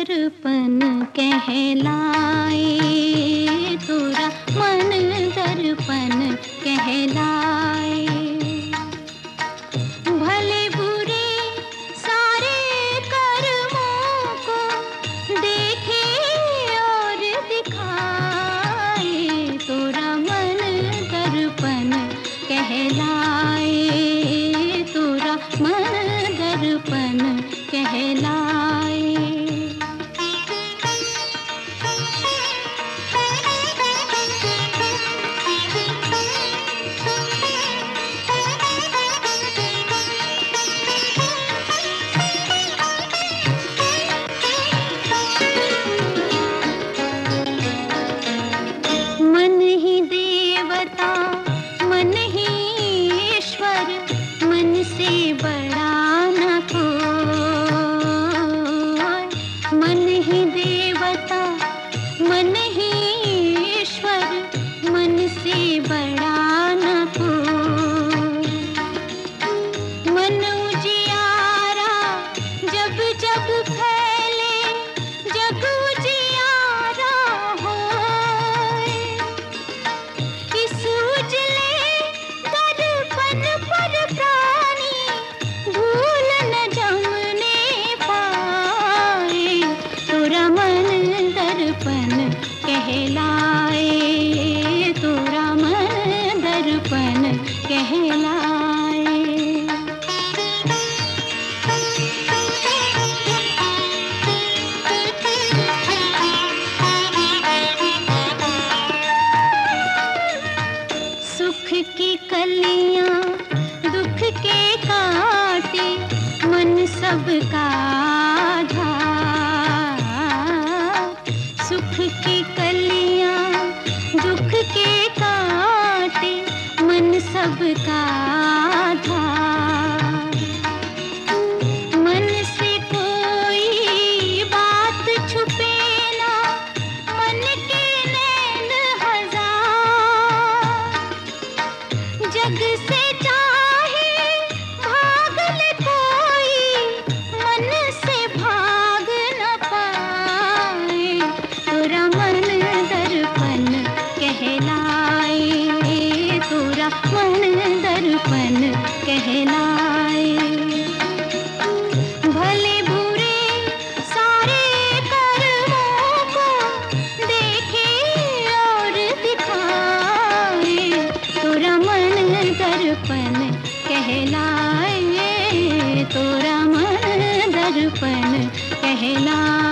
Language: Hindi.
दर्पण कहलाए, तोरा मन दर्पण कहलाए। भले बुरे सारे कर्मों को देखे और दिखाए, तोरा मन दर्पण कहलाए, तोरा मन दर्पण कहलाए। मन ही देवता मन ही ईश्वर, मन से बड़ा न कोई। मन ही देवता मन ही ईश्वर, मन से बड़ा न कोई। मन उजियारा जब जब फैले, जग उजियारा होए। इस उजले दर्पण पर प्राणी भूल न जमने पाए, तोरा मन दर्पण कहलाए, तोरा मन दर्पण कहलाए। सुख की कलियां दुख के काटे, मन सबका आधा। सुख की कलियां दुख के काटे, मन सबका आधा। मन से कोई बात छुपे ना, मन के नैन हजार। जग से चाहे भाग ले कोई, मन से भाग न पाए, तोरा मन दर्पण कहलाए, तोरा मन दर्पण कहलाए। भले बुरे सारे कर्मों को देखे और दिखाए, तोरा मन दर्पण कहलाए, तोरा मन दर्पण कहलाए।